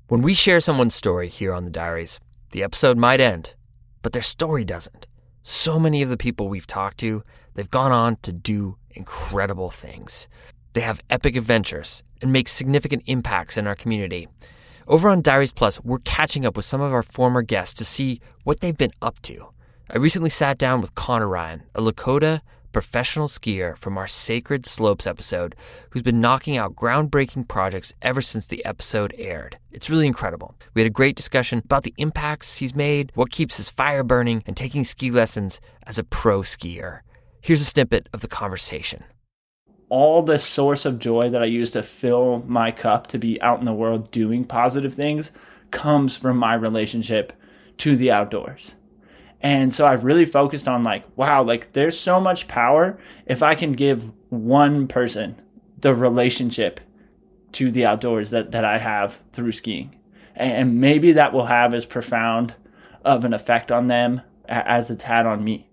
When we share someone's story here on the Diaries, the episode might end, but their story doesn't. So many of the people we've talked to, they've gone on to do incredible things. They have epic adventures and make significant impacts in our community. Over on Diaries Plus, we're catching up with some of our former guests to see what they've been up to. I recently sat down with Connor Ryan, a Lakota professional skier from our Sacred Slopes episode, who's been knocking out groundbreaking projects ever since the episode aired. It's really incredible. We had a great discussion about the impacts he's made, what keeps his fire burning, and taking ski lessons as a pro skier. Here's a snippet of the conversation. All the source of joy that I use to fill my cup to be out in the world doing positive things comes from my relationship to the outdoors. And so I really focused on wow, there's so much power if I can give one person the relationship to the outdoors that I have through skiing. And maybe that will have as profound of an effect on them as it's had on me.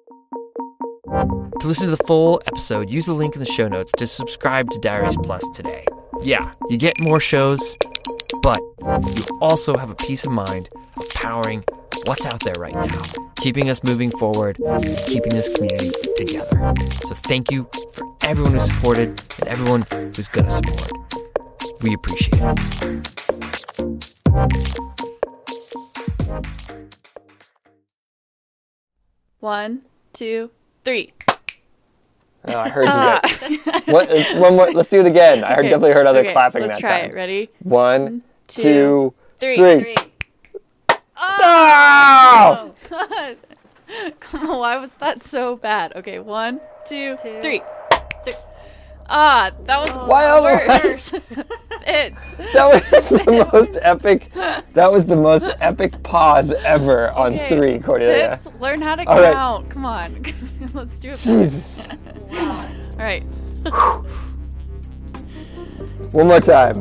To listen to the full episode, use the link in the show notes to subscribe to Diaries Plus today. Yeah, you get more shows, but you also have a peace of mind of powering what's out there right now, keeping us moving forward, keeping this community together. So thank you for everyone who supported and everyone who's going to support. We appreciate it. One, two, three. Oh, I heard you get one more. Let's do it again. I definitely heard other clapping that time. Let's try it. Ready? One, two, three. Oh! God. Come on, why was that so bad? Okay, one, two, three. Ah, that was worse. That was the most epic. That was the most epic pause ever on three, Cordelia. Fitz, learn how to count. Right. Come on, let's do it. Jesus. All right. One more time.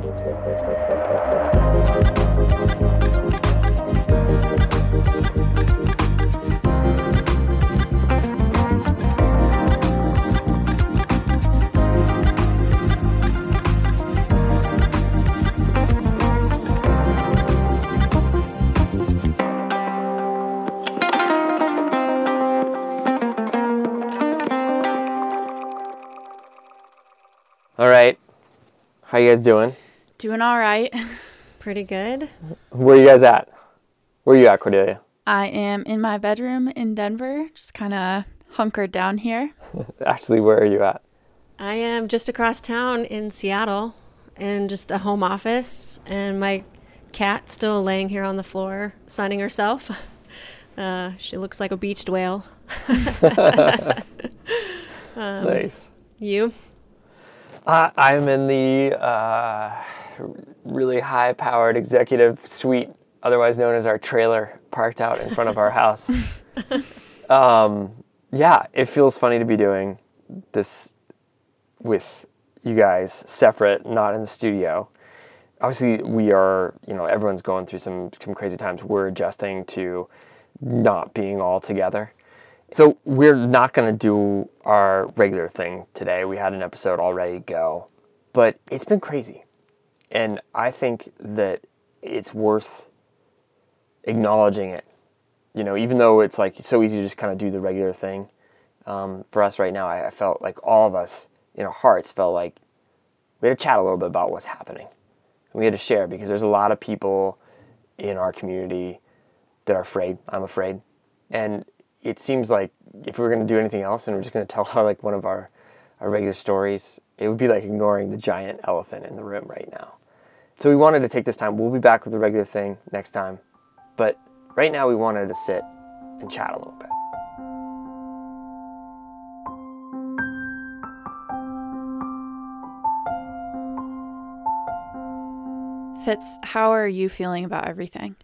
All right. How you guys doing? Doing all right. Pretty good. Where are you guys at? Where are you at, Cordelia? I am in my bedroom in Denver, just kind of hunkered down here. Ashley, where are you at? I am just across town in Seattle in just a home office, and my cat still laying here on the floor sunning herself. She looks like a beached whale. Nice. You? I'm in the really high-powered executive suite, otherwise known as our trailer, parked out in front of our house. Yeah, it feels funny to be doing this with you guys separate, not in the studio. Obviously, we are, everyone's going through some crazy times. We're adjusting to not being all together. So we're not going to do our regular thing today. We had an episode all ready to go, but it's been crazy. And I think that it's worth acknowledging it. Even though it's so easy to just kind of do the regular thing. For us right now, I felt like all of us in our hearts felt like we had to chat a little bit about what's happening. And we had to share because there's a lot of people in our community that are afraid. I'm afraid. And it seems like if we were going to do anything else and we're just going to tell one of our regular stories, it would be like ignoring the giant elephant in the room right now. So we wanted to take this time. We'll be back with the regular thing next time. But right now we wanted to sit and chat a little bit. Fitz, how are you feeling about everything?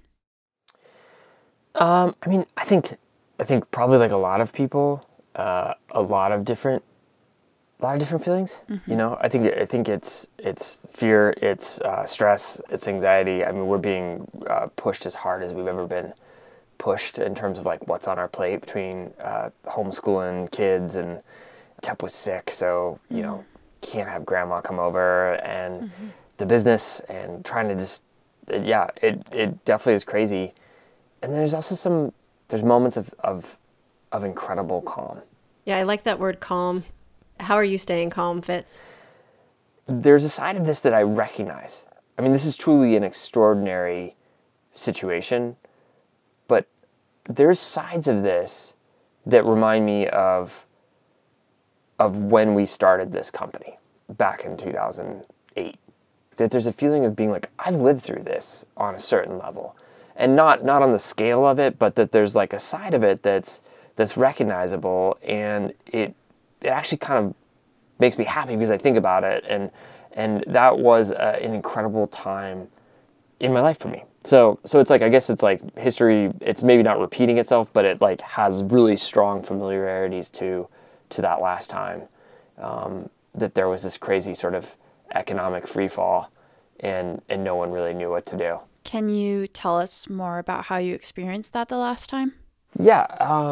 I think probably like a lot of people, a lot of different feelings. Mm-hmm. I think it's fear, it's stress, it's anxiety. I mean, we're being pushed as hard as we've ever been pushed in terms of what's on our plate between homeschooling kids, and Tep was sick, so can't have grandma come over, and the business, and trying to just it definitely is crazy. And there's also there's moments of incredible calm. Yeah, I like that word calm. How are you staying calm, Fitz? There's a side of this that I recognize. I mean, this is truly an extraordinary situation, but there's sides of this that remind me of when we started this company back in 2008. That there's a feeling of being like, I've lived through this on a certain level. And not on the scale of it, but that there's like a side of it that's recognizable, and it actually kind of makes me happy because I think about it, and that was an incredible time in my life for me. So it's like, I guess it's like history, it's maybe not repeating itself, but it like has really strong familiarities to that last time, that there was this crazy sort of economic free fall, and no one really knew what to do. Can you tell us more about how you experienced that the last time? Yeah.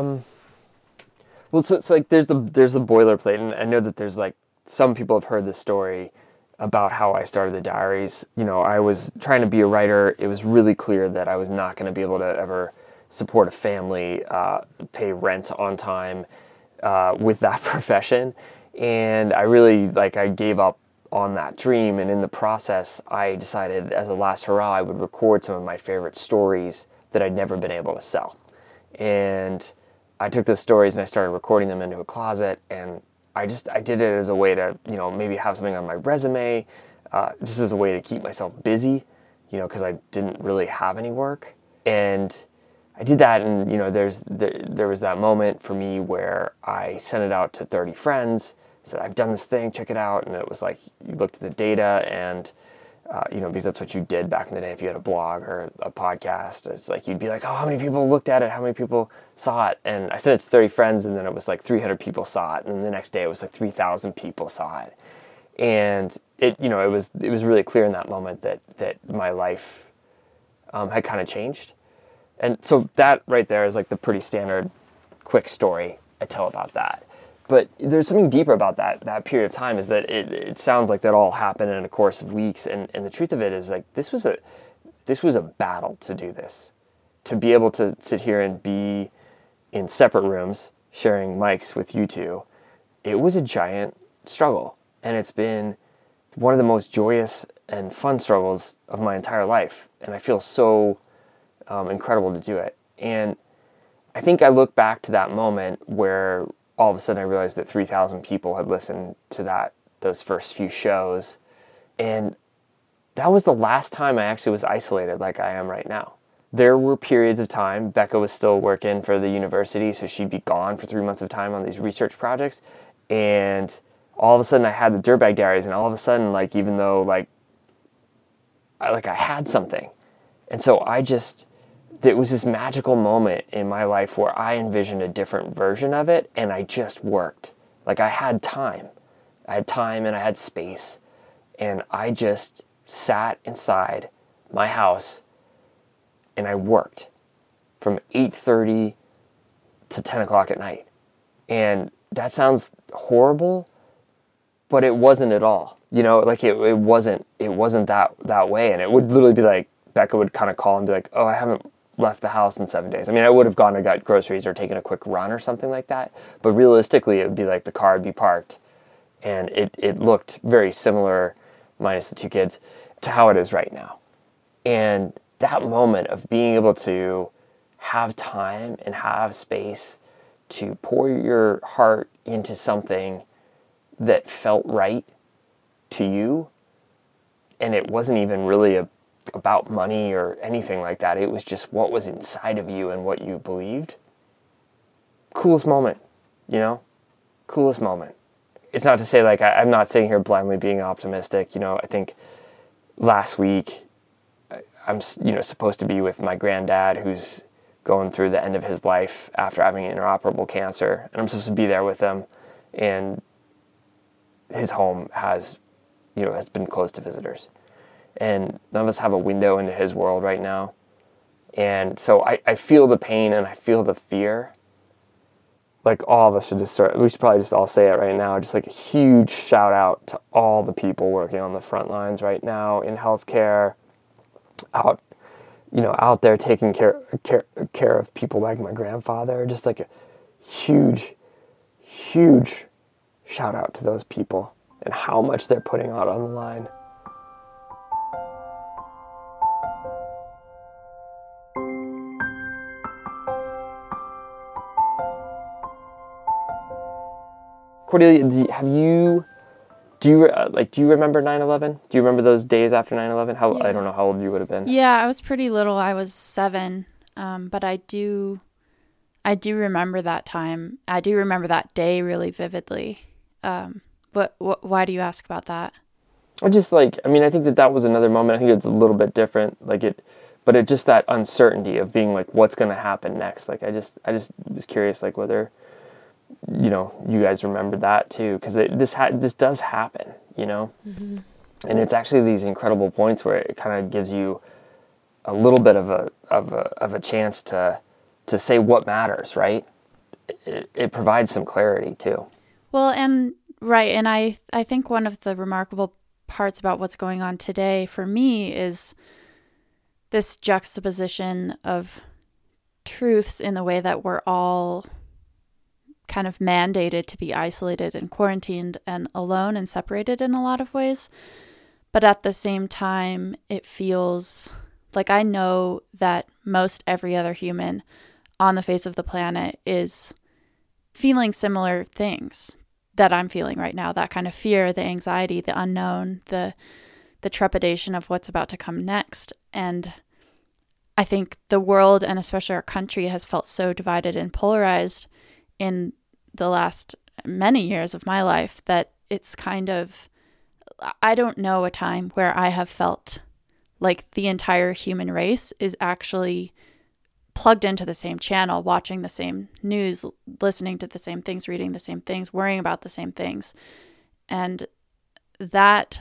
Well, so like there's the boilerplate, and I know that there's like some people have heard this story about how I started the diaries. You know, I was trying to be a writer. It was really clear that I was not going to be able to ever support a family, pay rent on time with that profession, and I really I gave up on that dream. And in the process, I decided as a last hurrah, I would record some of my favorite stories that I'd never been able to sell. And I took those stories and I started recording them into a closet, and I did it as a way to, maybe have something on my resume, just as a way to keep myself busy, because I didn't really have any work. And I did that, and there was that moment for me where I sent it out to 30 friends, said, I've done this thing, check it out. And it was like, you looked at the data, and because that's what you did back in the day if you had a blog or a podcast. It's like, you'd be like, oh, how many people looked at it? How many people saw it? And I sent it to 30 friends, and then it was like 300 people saw it. And then the next day it was like 3,000 people saw it. And it was really clear in that moment that my life had kind of changed. And so that right there is like the pretty standard quick story I tell about that. But there's something deeper about that period of time, is that it sounds like that all happened in a course of weeks. And the truth of it is, like, this was a battle to do this. To be able to sit here and be in separate rooms sharing mics with you two, it was a giant struggle. And it's been one of the most joyous and fun struggles of my entire life. And I feel so incredible to do it. And I think I look back to that moment where all of a sudden I realized that 3,000 people had listened to those first few shows. And that was the last time I actually was isolated like I am right now. There were periods of time, Becca was still working for the university, so she'd be gone for 3 months of time on these research projects. And all of a sudden I had the Dirtbag Diaries, and all of a sudden, like, even though I had something. And so there was this magical moment in my life where I envisioned a different version of it, and I just worked. Like, I had time. I had time and I had space, and I just sat inside my house and I worked from 8:30 to 10 o'clock at night. And that sounds horrible, but it wasn't at all. It wasn't that way. And it would literally be like, Becca would kind of call and be like, oh, I haven't left the house in 7 days. I mean, I would have gone and got groceries or taken a quick run or something like that. But realistically, it would be like the car would be parked, and it looked very similar, minus the 2 kids, to how it is right now. And that moment of being able to have time and have space to pour your heart into something that felt right to you, and it wasn't even really about money or anything like that. It was just what was inside of you and what you believed. Coolest moment, coolest moment. It's not to say I'm not sitting here blindly being optimistic. I think last week I'm supposed to be with my granddad, who's going through the end of his life after having inoperable cancer, and I'm supposed to be there with him, and his home has been closed to visitors. And none of us have a window into his world right now. And so I feel the pain and I feel the fear. Like, all of us should we should probably just all say it right now. Just like a huge shout out to all the people working on the front lines right now in healthcare, out, out there taking care of people like my grandfather. Just like a huge shout out to those people and how much they're putting out on the line. Cordelia, do you remember 9/11? Do you remember those days after 9/11? I don't know how old you would have been. Yeah, I was pretty little. I was 7, but I do remember that time. I do remember that day really vividly. Why do you ask about that? I think that was another moment. I think it's a little bit different, but it just that uncertainty of being like, what's going to happen next? Like, I just was curious, like whether, you guys remember that too, because this does happen, Mm-hmm. and it's actually these incredible points where it kind of gives you a little bit of a chance to say what matters, right? It provides some clarity too. Well, and I think one of the remarkable parts about what's going on today for me is this juxtaposition of truths in the way that we're all kind of mandated to be isolated and quarantined and alone and separated in a lot of ways. But at the same time, it feels like I know that most every other human on the face of the planet is feeling similar things that I'm feeling right now, that kind of fear, the anxiety, the unknown, the trepidation of what's about to come next. And I think the world, and especially our country, has felt so divided and polarized in the last many years of my life that it's kind of, I don't know a time where I have felt like the entire human race is actually plugged into the same channel, watching the same news, listening to the same things, reading the same things, worrying about the same things. And that,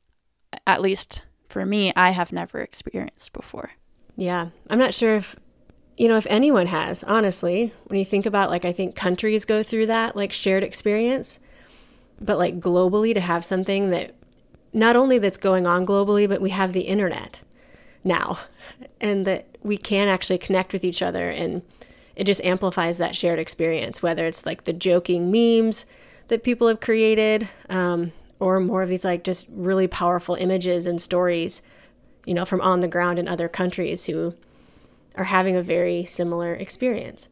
at least for me, I have never experienced before. Yeah. I'm not sure if anyone has, honestly. When you think about, I think countries go through that, shared experience, but globally, to have something that not only that's going on globally, but we have the internet now, and that we can actually connect with each other, and it just amplifies that shared experience, whether it's the joking memes that people have created, or more of these just really powerful images and stories, from on the ground in other countries who are having a very similar experience.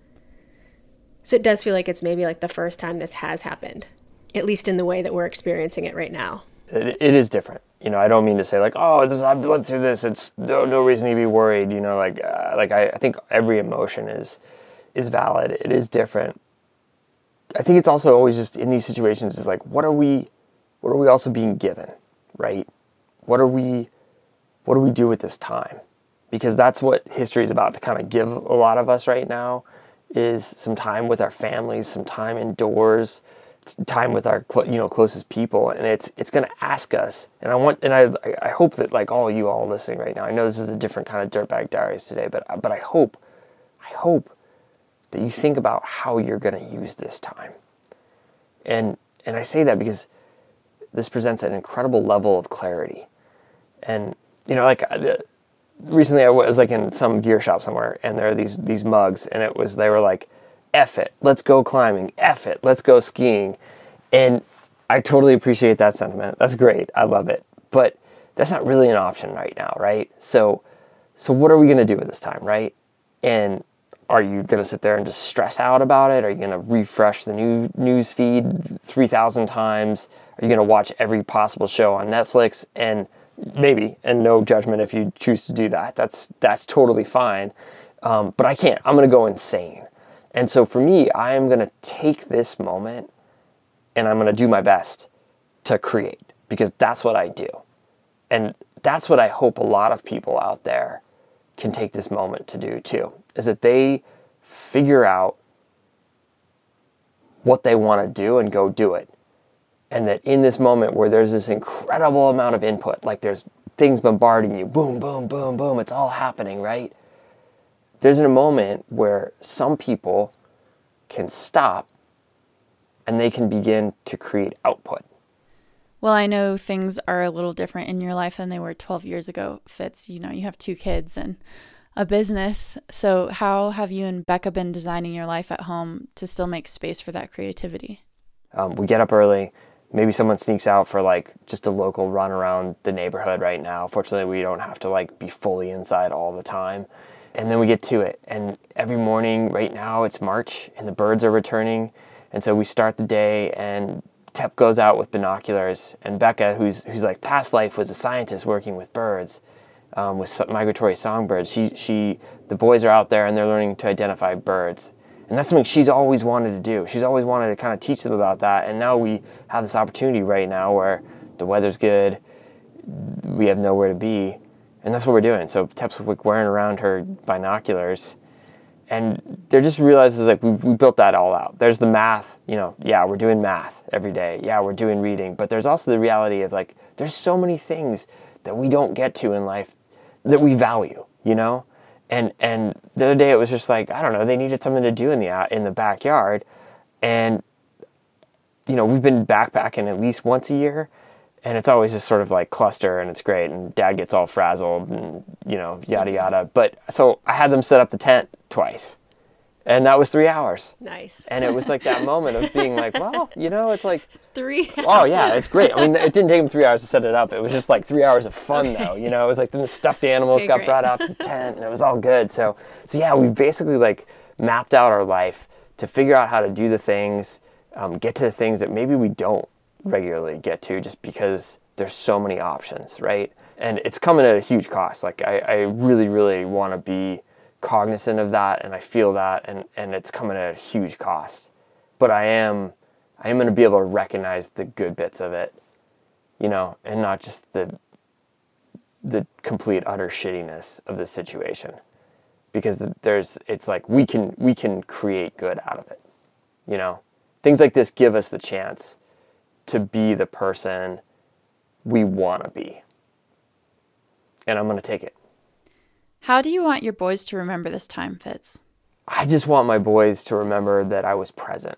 So it does feel like it's maybe the first time this has happened, at least in the way that we're experiencing it right now. It is different. I don't mean to say I've lived through this. It's no reason to be worried. I think every emotion is valid. It is different. I think it's also always just in these situations is what are we also being given, right? What do we do with this time? Because that's what history is about to kind of give a lot of us right now, is some time with our families, some time indoors, time with our closest people, and it's going to ask us. And I hope that all you all listening right now, I know this is a different kind of Dirtbag Diaries today, but I hope that you think about how you're going to use this time. And I say that because this presents an incredible level of clarity. And recently I was in some gear shop somewhere, and there are these mugs, and they were like, F it, let's go climbing, F it, let's go skiing. And I totally appreciate that sentiment. That's great. I love it. But that's not really an option right now, right? So what are we going to do with this time, right? And are you going to sit there and just stress out about it? Are you going to refresh the news feed 3,000 times? Are you going to watch every possible show on Netflix? And maybe, and no judgment if you choose to do that. That's totally fine. But I can't. I'm going to go insane. And so for me, I am going to take this moment and I'm going to do my best to create, because that's what I do. And that's what I hope a lot of people out there can take this moment to do too, is that they figure out what they want to do and go do it. And that in this moment where there's this incredible amount of input, there's things bombarding you, boom, boom, boom, boom, it's all happening, right? There's a moment where some people can stop and they can begin to create output. Well, I know things are a little different in your life than they were 12 years ago, Fitz. You know, you have 2 kids and a business. So how have you and Becca been designing your life at home to still make space for that creativity? We get up early. Maybe someone sneaks out for like just a local run around the neighborhood right now. Fortunately, we don't have to like be fully inside all the time. And then we get to it. And every morning right now it's March and the birds are returning. And so we start the day and Tep goes out with binoculars, and Becca, who's like past life was a scientist working with birds, with migratory songbirds. The boys are out there and they're learning to identify birds. And that's something she's always wanted to do. She's always wanted to kind of teach them about that. And now we have this opportunity right now where the weather's good, we have nowhere to be, and that's what we're doing. So Tep's wearing around her binoculars, and they're just realizes like we built that all out. There's the math, yeah, we're doing math every day. Yeah, we're doing reading, but there's also the reality of like there's so many things that we don't get to in life that we value, And the other day it was just like, I don't know, they needed something to do in the backyard. And, we've been backpacking at least once a year, and it's always just sort of like cluster and it's great. And Dad gets all frazzled and, yada, yada. But so I had them set up the tent twice, and that was 3 hours. Nice. And it was like that moment of being like, well, it's like 3 hours. Oh yeah, it's great. I mean, it didn't take them 3 hours to set it up. It was just like 3 hours of fun though. It was like then the stuffed animals got brought out to the tent, and it was all good. So yeah, we've basically like mapped out our life to figure out how to do the things, get to the things that maybe we don't regularly get to just because there's so many options, right? And it's coming at a huge cost. Like I really, really want to be cognizant of that, and I feel that, and it's coming at a huge cost. But I am going to be able to recognize the good bits of it, and not just the complete utter shittiness of the situation, because it's like we can create good out of it, Things like this give us the chance to be the person we want to be, and I'm going to take it. How do you want your boys to remember this time, Fitz? I just want my boys to remember that I was present,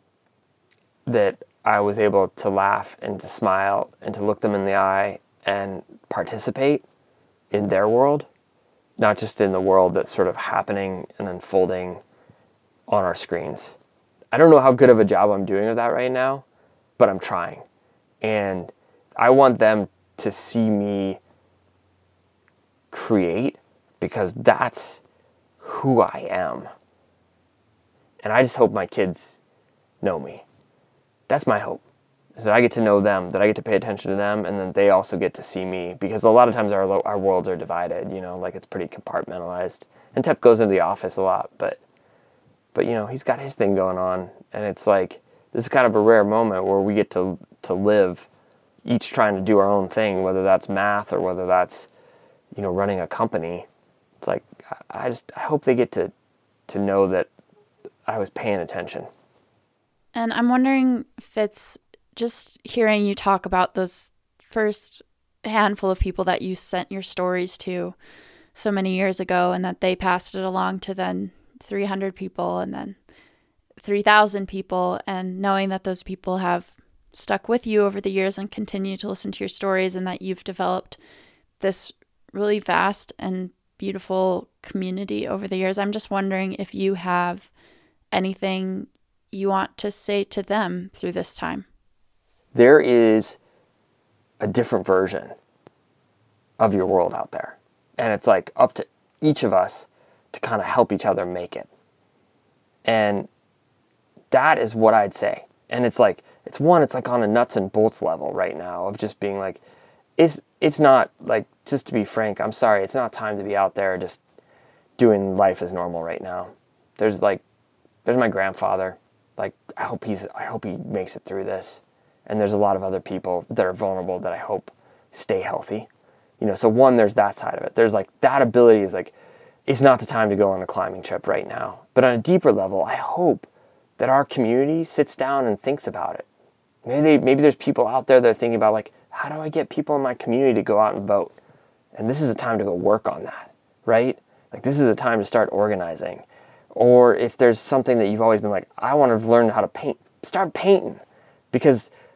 that I was able to laugh and to smile and to look them in the eye and participate in their world, not just in the world that's sort of happening and unfolding on our screens. I don't know how good of a job I'm doing with that right now, but I'm trying. And I want them to see me create, because that's who I am. And I just hope my kids know me. That's my hope, is that I get to know them, that I get to pay attention to them, and then they also get to see me, because a lot of times our worlds are divided, like it's pretty compartmentalized. And Tep goes into the office a lot, but he's got his thing going on, and it's like this is kind of a rare moment where we get to live, each trying to do our own thing, whether that's math or whether that's running a company. It's like I hope they get to know that I was paying attention. And I'm wondering, Fitz, just hearing you talk about those first handful of people that you sent your stories to so many years ago, and that they passed it along to then 300 people and then 3,000 people, and knowing that those people have stuck with you over the years and continue to listen to your stories, and that you've developed this really vast and beautiful community over the years. I'm just wondering if you have anything you want to say to them through this time. There is a different version of your world out there. And it's like up to each of us to kind of help each other make it. And that is what I'd say. And it's like on a nuts and bolts level right now of just being like, it's not like, just to be frank, I'm sorry, it's not time to be out there just doing life as normal right now. There's my grandfather. Like, I hope he makes it through this. And there's a lot of other people that are vulnerable that I hope stay healthy. So one, there's that side of it. There's like that ability is like, it's not the time to go on a climbing trip right now. But on a deeper level, I hope that our community sits down and thinks about it. Maybe there's people out there that are thinking about like, how do I get people in my community to go out and vote? And this is a time to go work on that, right? Like this is a time to start organizing. Or if there's something that you've always been like, I want to learn how to paint, start painting. Because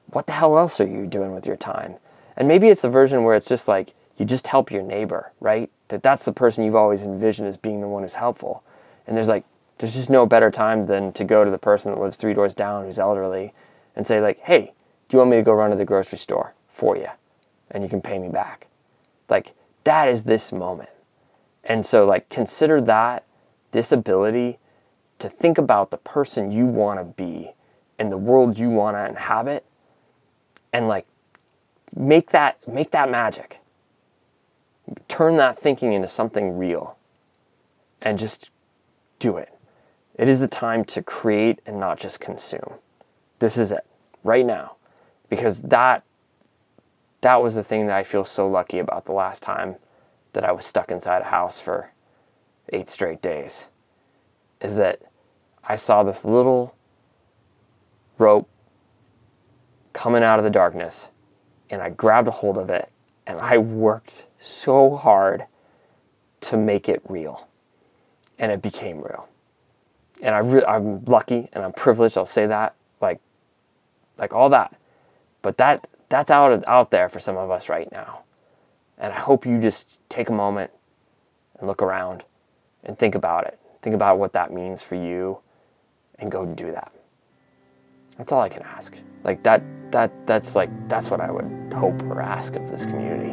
what the hell else are you doing with your time? And maybe it's a version where it's just like, you just help your neighbor, right? That's the person you've always envisioned as being the one who's helpful. And there's just no better time than to go to the person that lives 3 doors down who's elderly and say like, hey, do you want me to go run to the grocery store for you? And you can pay me back. Like, that is this moment. And so like, consider that, this ability to think about the person you want to be and the world you want to inhabit, and like, make that magic. Turn that thinking into something real and just do it. It is the time to create and not just consume. This is it, right now. Because that was the thing that I feel so lucky about the last time that I was stuck inside a house for 8 straight days, is that I saw this little rope coming out of the darkness, and I grabbed a hold of it, and I worked so hard to make it real. And it became real. And I'm lucky and I'm privileged, I'll say that, like all that. But that's out there for some of us right now. And I hope you just take a moment and look around and think about it. Think about what that means for you and go do that. That's all I can ask. Like that's what I would hope or ask of this community.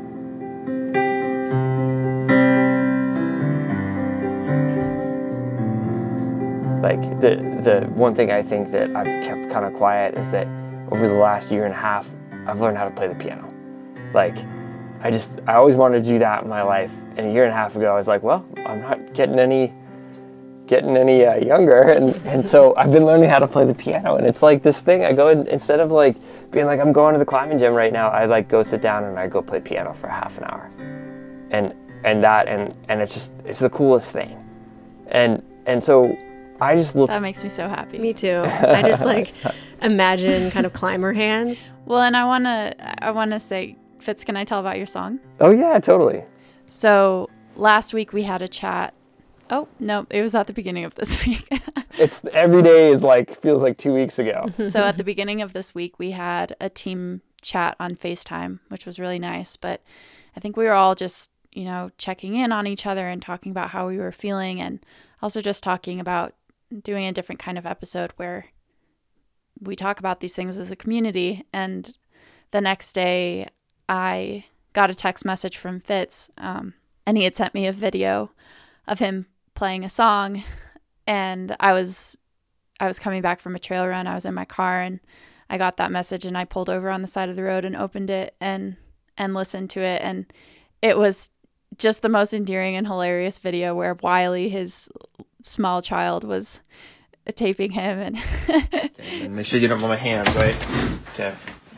Like the one thing I think that I've kept kind of quiet is that over the last year and a half, I've learned how to play the piano. Like, I always wanted to do that in my life. And a year and a half ago, I was like, well, I'm not getting any younger. And so I've been learning how to play the piano. And it's like this thing, I go in, instead of like being like, I'm going to the climbing gym right now, I like go sit down and I go play piano for half an hour. And it's the coolest thing. And so I just look. That makes me so happy. Me too. I just like imagine kind of climber hands. Well, and I wanna say, Fitz, can I tell about your song? Oh yeah, totally. So last week we had a chat. Oh no, it was at the beginning of this week. It's every day is like feels like 2 weeks ago. So at the beginning of this week we had a team chat on FaceTime, which was really nice. But I think we were all just, checking in on each other and talking about how we were feeling, and also just talking about doing a different kind of episode where we talk about these things as a community. And the next day I got a text message from Fitz, and he had sent me a video of him playing a song. And I was coming back from a trail run. I was in my car and I got that message, and I pulled over on the side of the road and opened it and listened to it. And it was just the most endearing and hilarious video where Wiley, his small child, was taping him. And and make sure you don't move my hands, right? Okay.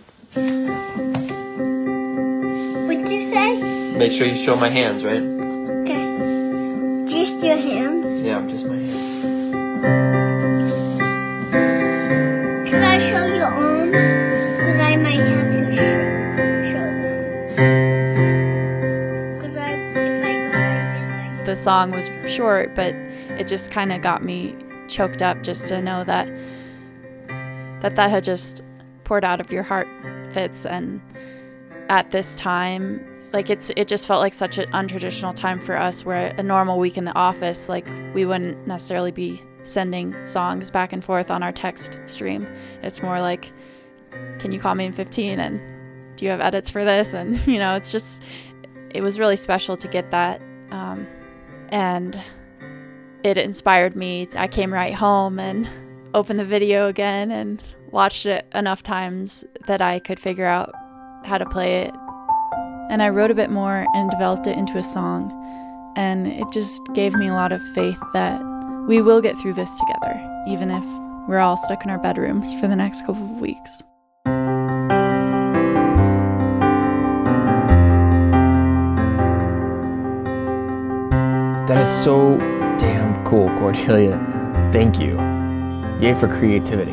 What'd you say? Make sure you show my hands, right? Okay. Just your hands? Yeah, just my hands. Can I show your arms? Because I might have to show them. Because if I go like this, the song was short, but it just kind of got me choked up just to know that had just poured out of your heart, Fitz. And at this time, like it just felt like such an untraditional time for us, where a normal week in the office, like we wouldn't necessarily be sending songs back and forth on our text stream. It's more like, can you call me in 15, and do you have edits for this? And it was really special to get that, and it inspired me. I came right home and opened the video again and watched it enough times that I could figure out how to play it. And I wrote a bit more and developed it into a song. And it just gave me a lot of faith that we will get through this together, even if we're all stuck in our bedrooms for the next couple of weeks. That is so damn cool, Cordelia. Thank you. Yay for creativity.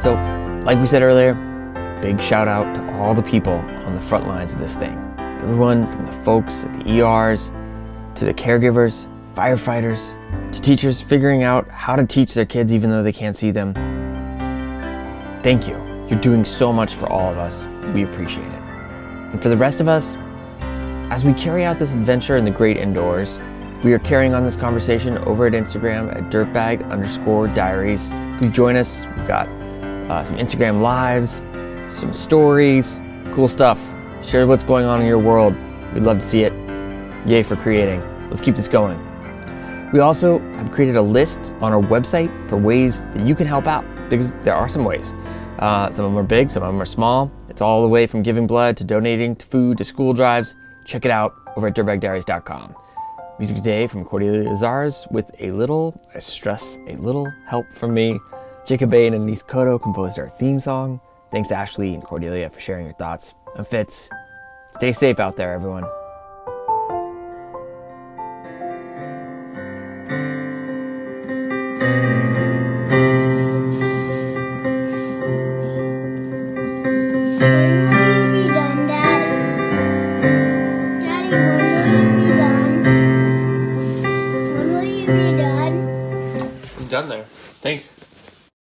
So, like we said earlier, big shout out to all the people on the front lines of this thing. Everyone from the folks at the ERs, to the caregivers, firefighters, to teachers figuring out how to teach their kids even though they can't see them. Thank you. You're doing so much for all of us. We appreciate it. And for the rest of us, as we carry out this adventure in the great indoors, we are carrying on this conversation over at Instagram at dirtbag_diaries. Please join us. We've got some Instagram lives, some stories, cool stuff. Share what's going on in your world. We'd love to see it. Yay for creating. Let's keep this going. We also have created a list on our website for ways that you can help out, because there are some ways. Some of them are big, some of them are small. It's all the way from giving blood to donating to food to school drives. Check it out over at dirtbagdiaries.com. Music today from Cordelia Azars with a little help from me. Jacob Bain and Denise Cotto composed our theme song. Thanks to Ashley and Cordelia for sharing your thoughts. I'm Fitz. Stay safe out there, everyone. Done there. Thanks.